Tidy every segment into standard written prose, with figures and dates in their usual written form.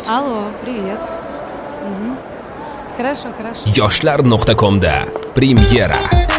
Алло, привет. Угу. Хорошо, хорошо. Yoshlar.com'da premyera.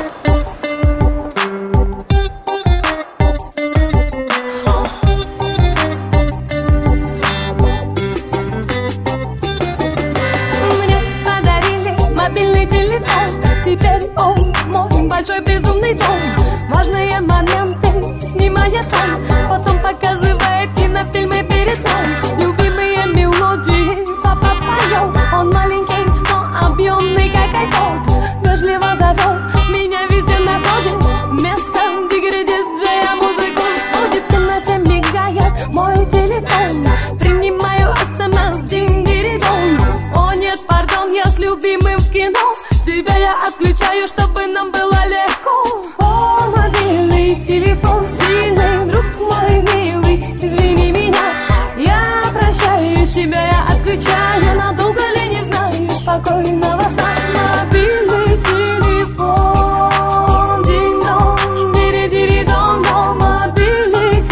Мобильный телефон, теперь он мой большой безумный дом. Важные моменты снимает он, потом показывает кинофильмы перед сном. Любимые мелодии папа поет. Он маленький, но объемный, как айпод. Вежливо зовет, меня везде находит. Место, где диджея музыку сводит. В темноте мигает мой телефон. Принимаю смс, динь-дири-дон. О нет, пардон, я с любимым в кино. Тебя я отключаю, чтобы нам было легко. О, мобильный телефон стильный, друг мой милый, извини меня. Я прощаюсь, тебя я отключаю. Надолго ли, не знаю, спокойного сна. Мобильный телефон, динь-дон, дири-дири-дон-дон. Мобильный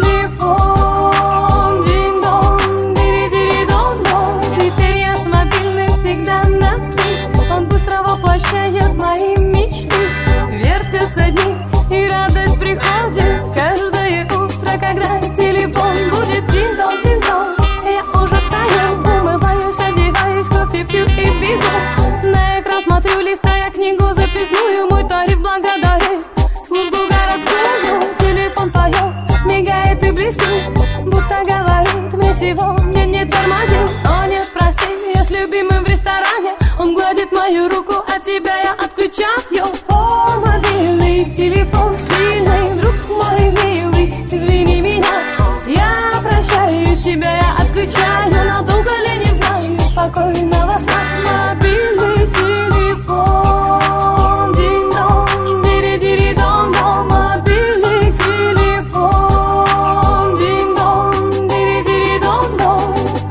телефон, динь-дон, дири-дири-дон-дон. Теперь я с мобильным всегда на «ты». Он быстро воплощает мои мечты. Вертятся дни, и радость приходит каждое утро, когда телефон будет динь-дон, динь-дон. Я уже встаю, умываюсь, одеваюсь, кофе пью и бегу. На экран смотрю, листая книгу записную. Мой тариф благодарит службу городскую. Телефон поет, мигает и блестит, будто говорит мне сегодня не тормози. О нет, прости, я с любимым в ресторане. Он гладит мою руку, а тебя я отключаю. О, мобильный телефон стильный, друг мой милый, извини меня. Я прощаюсь, тебя я отключаю. Надолго ли, не знаю, спокойного сна. Мобильный телефон, динь-дон, дири-дири-дон-дон. Мобильный телефон, динь-дон, дири-дири-дон-дон.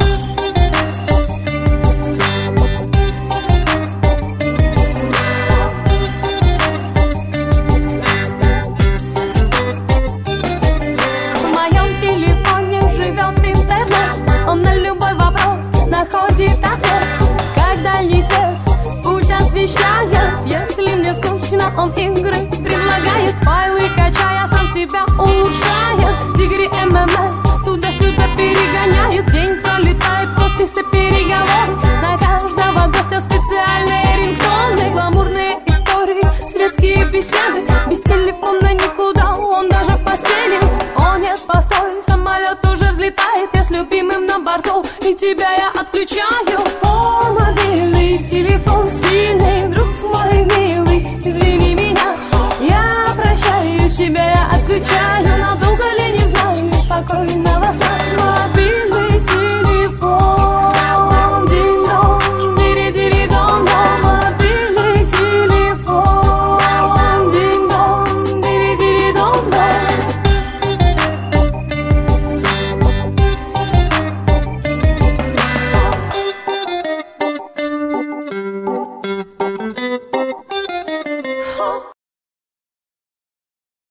В моем телефоне живет интернет. Он на любой вопрос находит ответ. Как дальний свет путь освещает. Если мне скучно, он игры предлагает. Файлы качая, сам себя улучшает. Дигри ММС туда-сюда перегоняет. День пролетает, подписи, переговоры. На каждого гостя специальные рингтоны. Гламурные истории, светские беседы. Без телефона никуда, он даже в постели. О нет, постой, самолет уже взлетает. Я с любимым на борту, и тебя я отключаю. О,